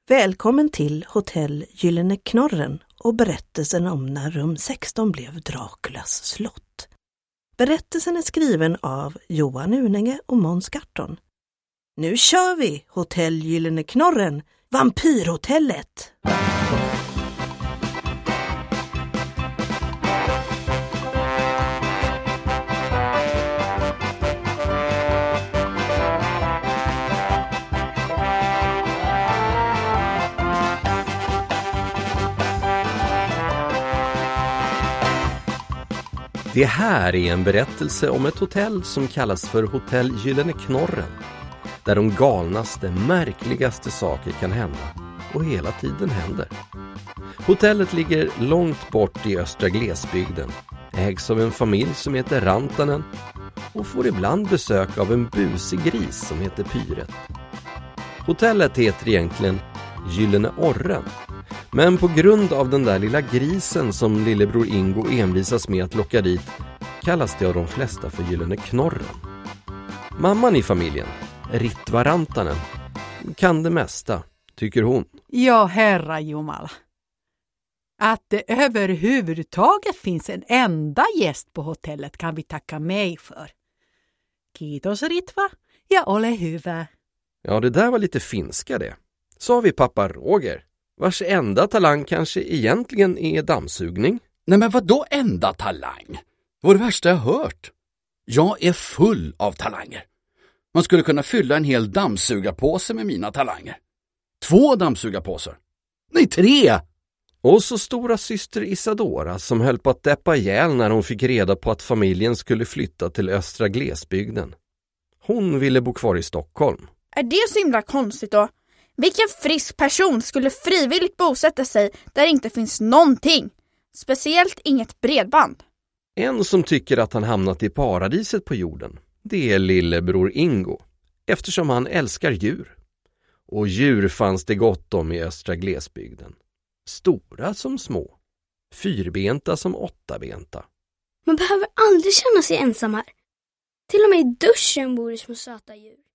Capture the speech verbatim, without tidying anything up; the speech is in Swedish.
Välkommen till Hotell Gyllene Knorren och berättelsen om när rum sexton blev Draculas slott. Berättelsen är skriven av Johan Uninge och Måns Garton. Nu kör vi Hotell Gyllene Knorren, Vampyrhotellet! Det här är en berättelse om ett hotell som kallas för Hotell Gyllene Knorren, där de galnaste, märkligaste saker kan hända och hela tiden händer. Hotellet ligger långt bort i östra glesbygden, ägs av en familj som heter Rantanen och får ibland besök av en busig gris som heter Pyret. Hotellet heter egentligen Gyllene Orren, men på grund av den där lilla grisen som lillebror Ingo envisas med att locka dit kallas det av de flesta för Gyllene Knorren. Mamman i familjen, Ritva Rantanen, kan det mesta, tycker hon. Ja, herra Jumala. Att det överhuvudtaget finns en enda gäst på hotellet kan vi tacka mig för. Kiitos Ritva, ja ole hyvä. Ja, det där var lite finska det. Så har vi pappa Roger, vars enda talang kanske egentligen är dammsugning. Nej, men vad då enda talang? Det var det värsta jag hört. Jag är full av talanger. Man skulle kunna fylla en hel dammsugarpåse med mina talanger. Två dammsugarpåsar. Nej, tre! Och så stora syster Isadora som höll på att deppa ihjäl när hon fick reda på att familjen skulle flytta till östra glesbygden. Hon ville bo kvar i Stockholm. Är det så himla konstigt då? Vilken frisk person skulle frivilligt bosätta sig där det inte finns någonting? Speciellt inget bredband. En som tycker att han hamnat i paradiset på jorden, det är lillebror Ingo, eftersom han älskar djur. Och djur fanns det gott om i östra glesbygden. Stora som små, fyrbenta som åttabenta. Man behöver aldrig känna sig ensam här. Till och med i duschen bor det små söta djur.